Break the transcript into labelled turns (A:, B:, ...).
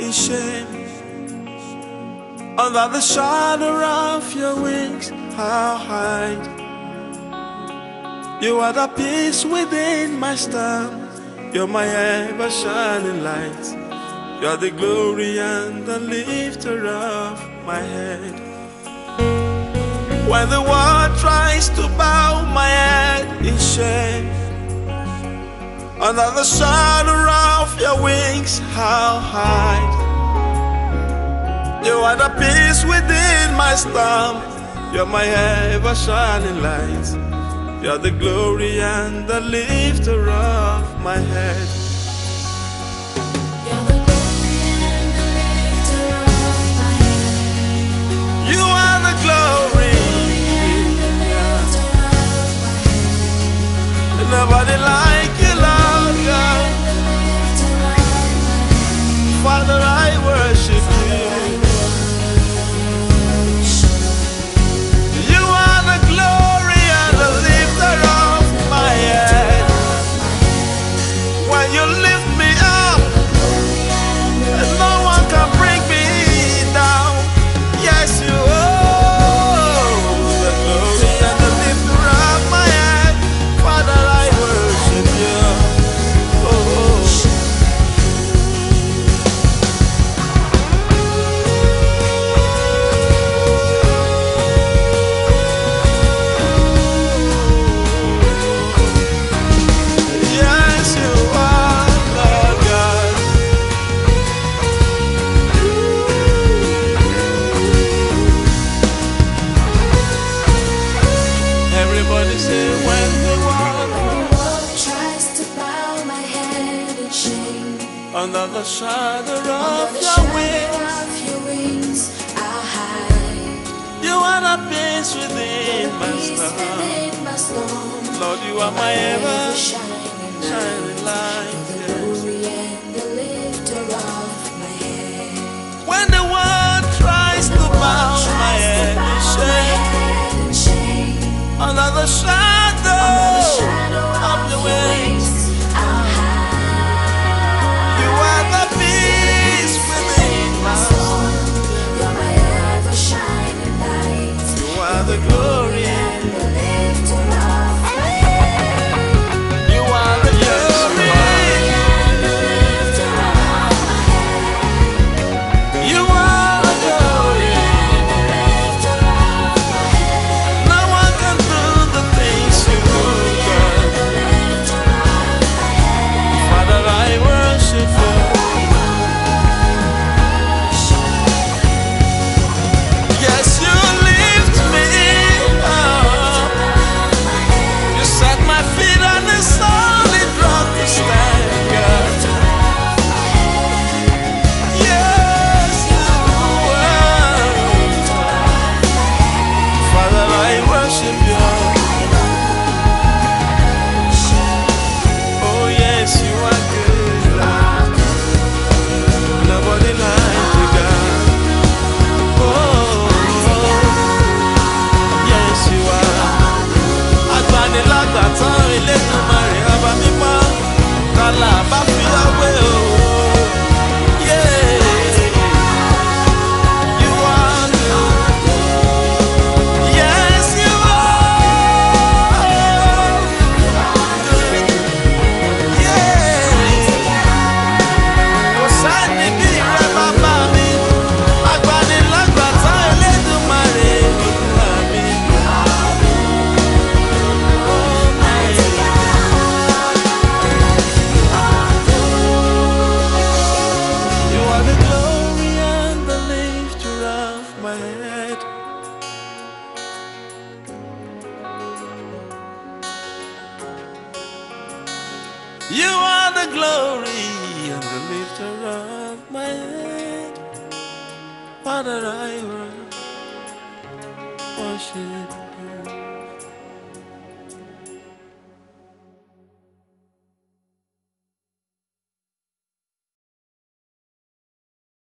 A: in shame. Under the shadow of your wings I'll hide. You are the peace within my storm. You're my ever-shining light. You're the glory and the lifter of my head. When the world tries to bow my head in shame, under the shadow of your wings I'll hide. You are the peace within my storm. You're my ever-shining light. You're the glory and the lifter of my head.
B: You're the glory and the lifter of my head.
A: You are the glory. Nobody like you, Lord God. Father, I worship you. You are the glory and the lifter of my head. When you lift me up, no one can bring me down. Yes, you are the glory and the lifter of my head. Father, I worship you. Yes, you are, Lord God. Everybody say when the world
B: Tries to bow my head in shame.
A: under the shadow of
B: Under the
A: your
B: shadow
A: wings,
B: of your wings, I'll hide.
A: you are the peace within my
B: Peace
A: storm.
B: within my storm.
A: Lord, you are my ever
B: shining
A: shining light.
B: the
A: Yes.
B: glory and the lifter of my head.
A: When the world tries to bow my head in shame, under the shadow of your wings, you are the peace within my soul.
B: You're my ever shining light.
A: You are the glory.
B: The lifter of my head.
A: You are the glory.
B: The lifter of my head.
A: You are the glory.
B: The lifter of my head.
A: No one can do the things you do, God.
B: The lifter of my head.
A: Father, I worship you. Yes, you lift me up. You set my feet on a solid rock to stand, God. Yes, you are. Father, I worship you. Oh, yes, you are good, Lord. Nobody like you, God. Oh, yes, you are. Agbanilágbàtàn Elédùmarè ọba mímọ́, ta là bá fi wé o. Yeah, you are good. Yes, you are. Yeah. Kò sẹ́ni bí rẹ bàbá mi, agbanilágbàtàn Elédùmarè Olúwa mi. You are the glory and the lifter of my head. You are the glory and the lifter of my head. Father, I worship you.